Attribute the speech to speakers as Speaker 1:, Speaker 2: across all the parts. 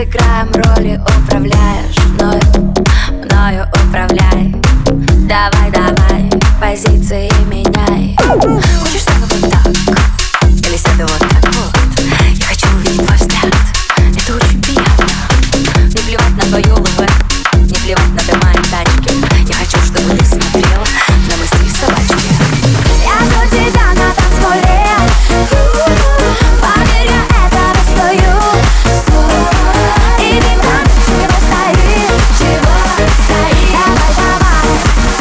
Speaker 1: Играем роли, управляешь мною управляй. Давай, давай, позиции меняй. Хочешь со мной вот так? Или сяду вот так вот? Я хочу увидеть твой взгляд. Это очень приятно. Не плевать на твою ЛВ, не плевать на дома и тачки. Я хочу, чтобы ты смотрел на мой стиль собачки. Я жду тебя на танцполе. Поверь, я этого стою. И ты там чего стоишь, чего стоишь? Давай, давай.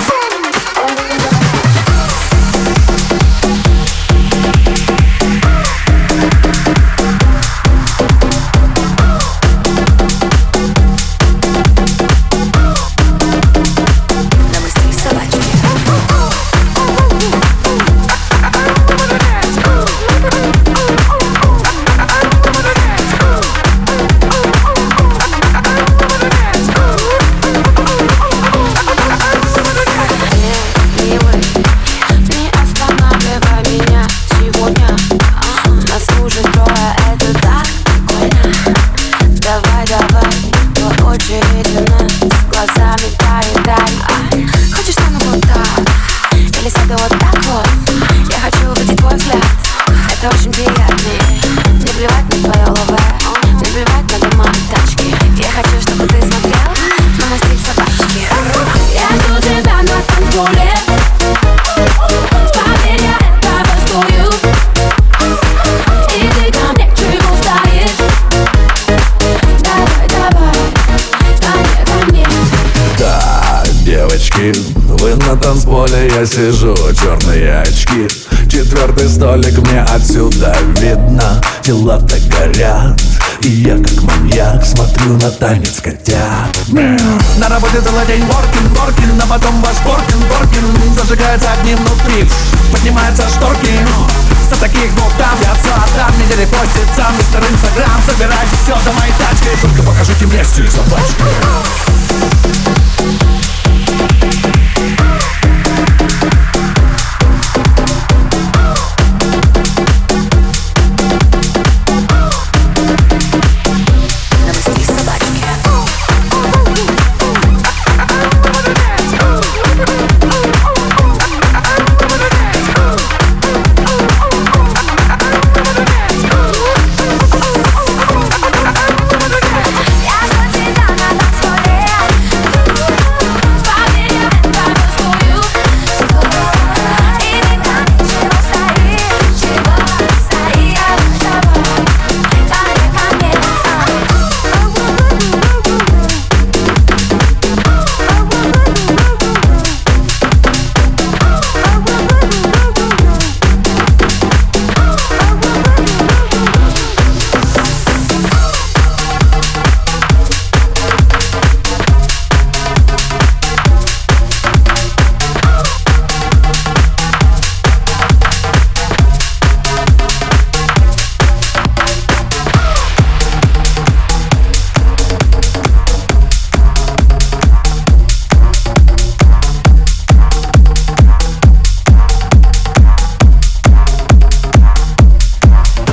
Speaker 1: На мой стиль собачки. Давай, давай, по очереди нас глазами поедай. Хочешь со мной вот так? Или сяду вот так вот? Я хочу увидеть твой взгляд. Это очень приятно. Не плевать на твое ЛВ, не плевать на дома и тачки. Я хочу, чтобы ты смотрел на мой стиль собачки. Я жду тебя на танцполе. Поверь, я этого стою. И ты ко мне чего стоишь?
Speaker 2: Девочки, вы на танцполе, я сижу, черные очки. Четвертый столик, мне отсюда видно. Тела так горят, и я как маньяк смотрю на танец котят. На работе целый день воркин, а потом ваш поркин зажигается огнем внутри, поднимаются шторки. За таких двух там я отца недели постится мистер Инстаграм. Собирайте все до моей тачки, только покажите мне стиль собачки.